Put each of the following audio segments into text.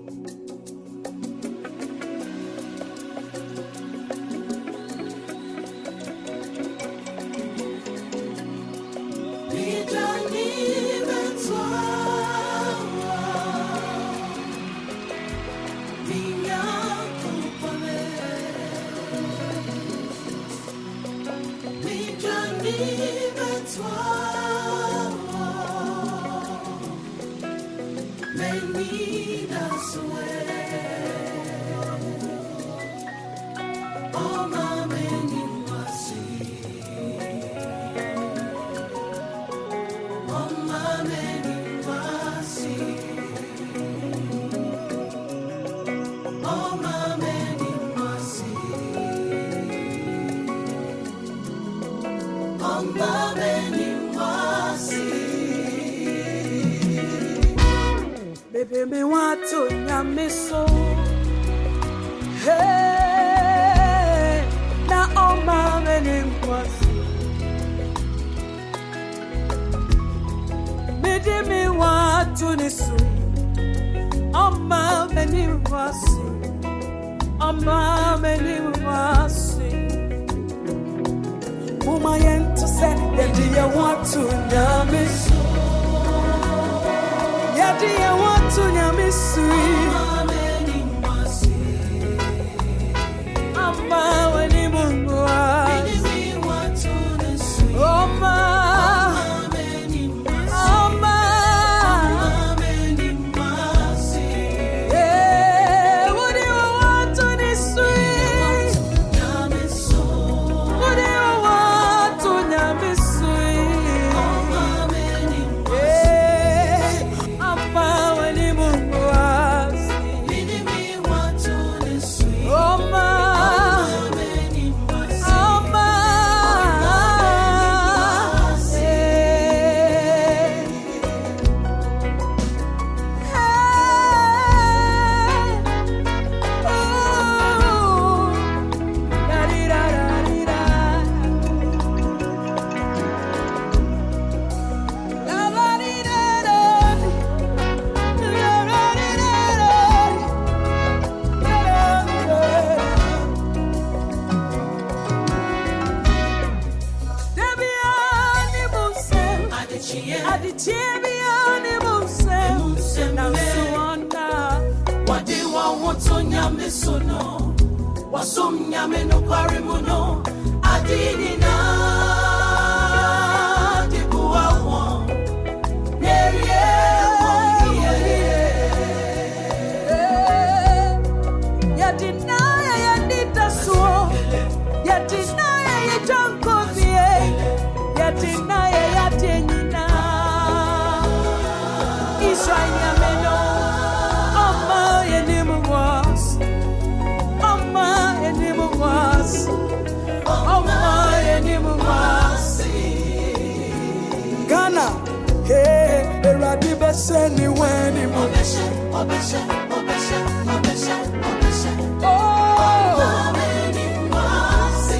Baby, me want to nyame so. Hey, na oma meni mwasi. Me want to nisu. Oma meni mwasi. Oma meni mwasi. Mama yento say, yedi ya want to nyame so. Yadi ya watu nyamisui Ama weni Mungu Oma Wadi wa watu nisui Wadi wa watu nyamisui Seni weni mo obeshe oh meni mwasi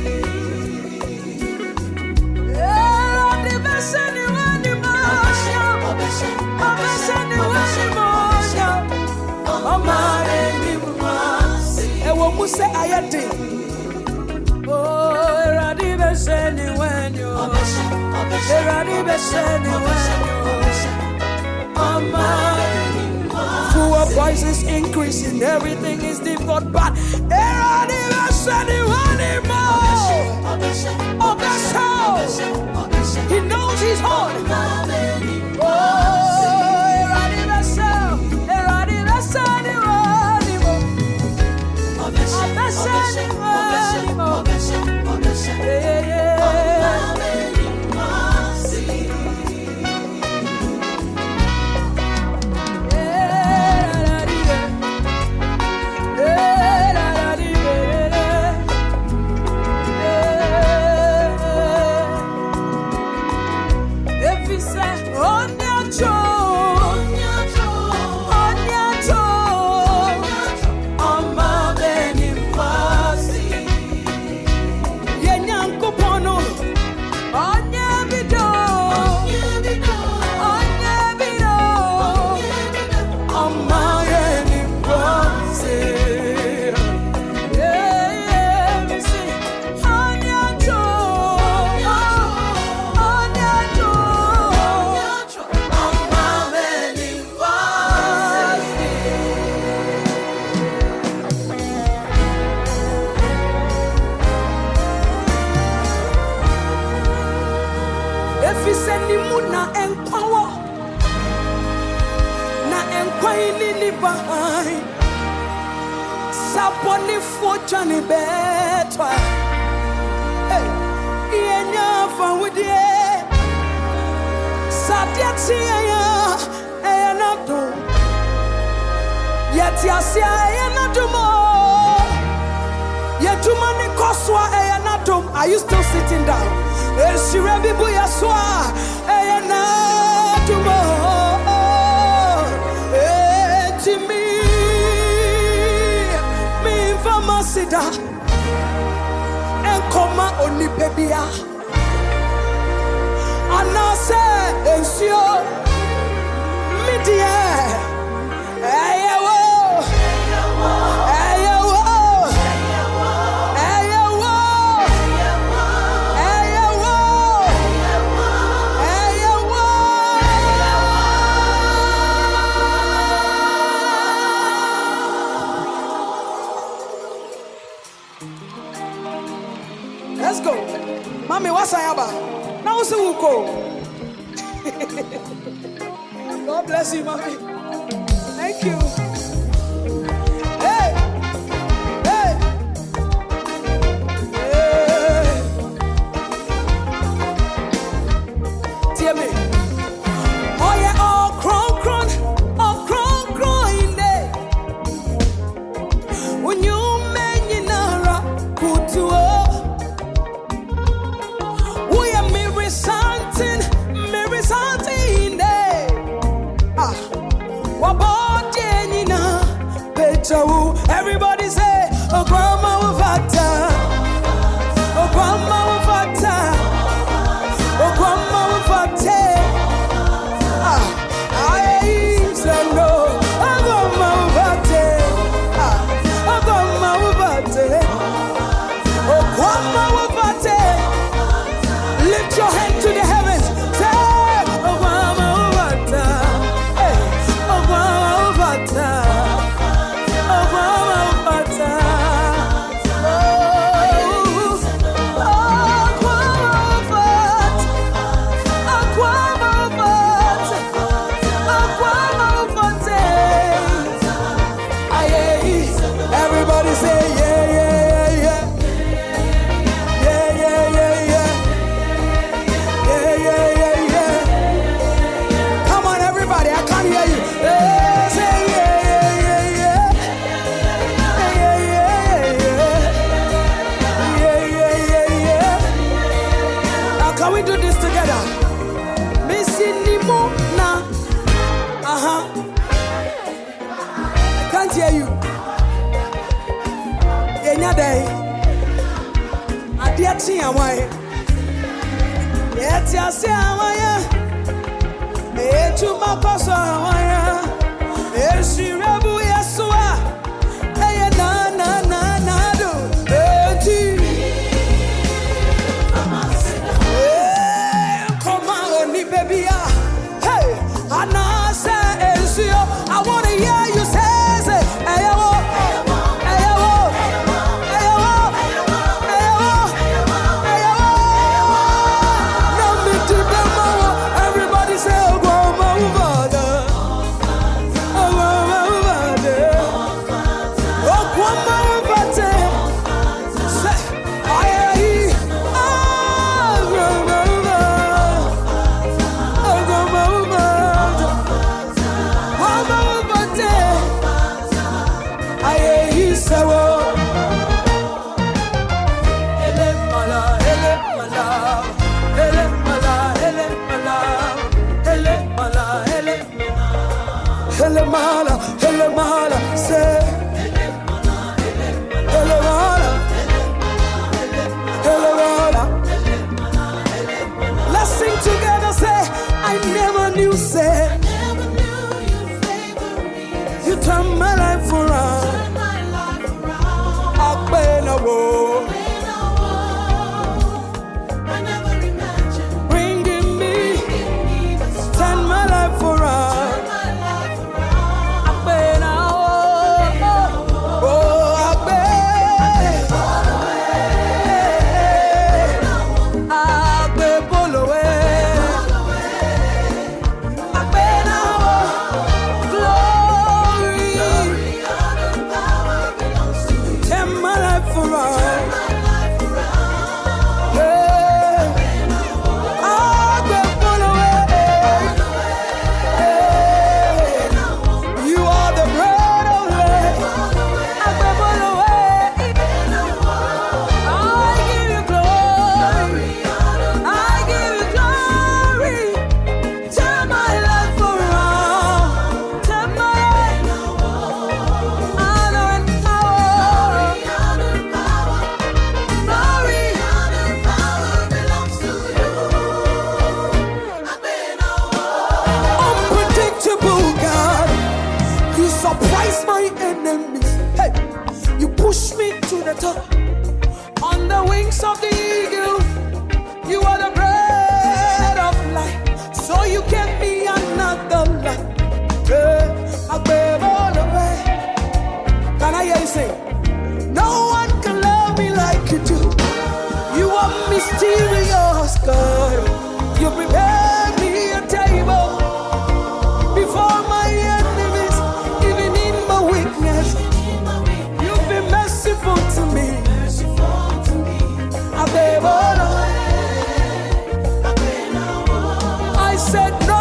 di beseni weni mo obeshe ni weni mo oh meni mwasi ewo muse ayati oh di beseni weni obeshe di beseni weni Our voices increasing, everything is devout, but he knows his own. If he said, "Oh, no, ni behind. Saponi fortune betwa. Hey, yenya fawudie. Sadiati ya enado. Yeti asia enado mo. Yetuma ni koswa enado. Are you still sitting down? Eshirebi buyaswa enado mo. Etimi mi famasida. Enkoma oni bebia. Anase ensio midie eyewo eyewo eyewo eyewo eyewo. Let's go. Mommy, what's ayaba? Now see who go. God bless you, mommy. Thank you. Hey, hey, hey. Tell me. Oh yeah, oh cron in there. When you men nara kutuo. Everybody say, oh grandma ufata, oh grandma ufata, oh grandma ufate. I say no, oh grandma ufate, oh grandma ufate, oh grandma ufate. Lift your hand to the heavens, say, oh grandma ufata, oh grandma ufata. Can we do this together? Missinimo na. I can't hear you. Yenya day. Adiati awai. Yeti ase awaya. Etu makoso awaya. Eshirebu Yesua. Eye na do. Eti. Baby, hey, Anasa Ezio, I want to hear you say, Ayo, Ayo, Ayo, Ayo, Ayo. Everybody say, oh, Grandma, oh, surprise my enemies. Hey, you push me to the top. On the wings of the eagle, you are the bread of life. So you gave me another life. I gave all away. Can I hear you say, no one can love me like you do. You are mysterious, God. You prepared me a table before my enemies, even in my weakness. You've been merciful to me. I gave all away. I said no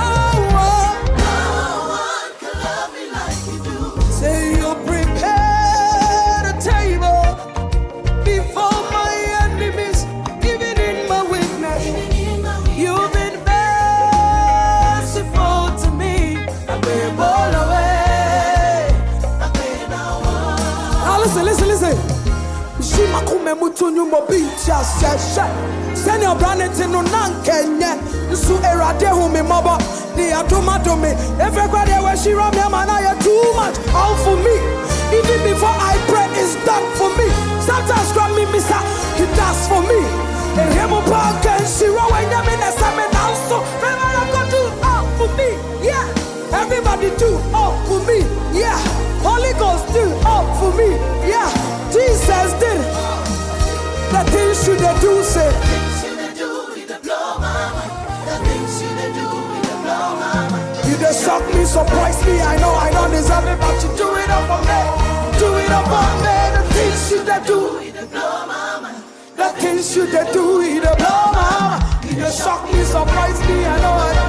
one can love me like you do. Say you prepared a table before my enemies, even in my weakness. You've been merciful to me. I gave all away. Now listen. She makume mutu nyumbo bicha seshe. Send your brand into no nankenye. Nsu erade humi mobo. Ni atuma to me. Everybody where she ram ya man, I too much. All for me. Even before I pray, it's done for me. Sometimes grab me, Misa. He does for me. And him up and she roll when you mean as I'm an also. Everybody go do all for me. Yeah. Everybody do all for me. Yeah. Holy Ghost do all for me. Yeah. Jesus did it. The things you do say. The things you do, you blow my mind. The things you do, you blow my mind. You just shock me, surprise me. I know I don't deserve it, but you do it up for me. Do it up for me. The things you do, you blow my mind. The things you do, you blow my mind. You just shock me, surprise me. I know I don't.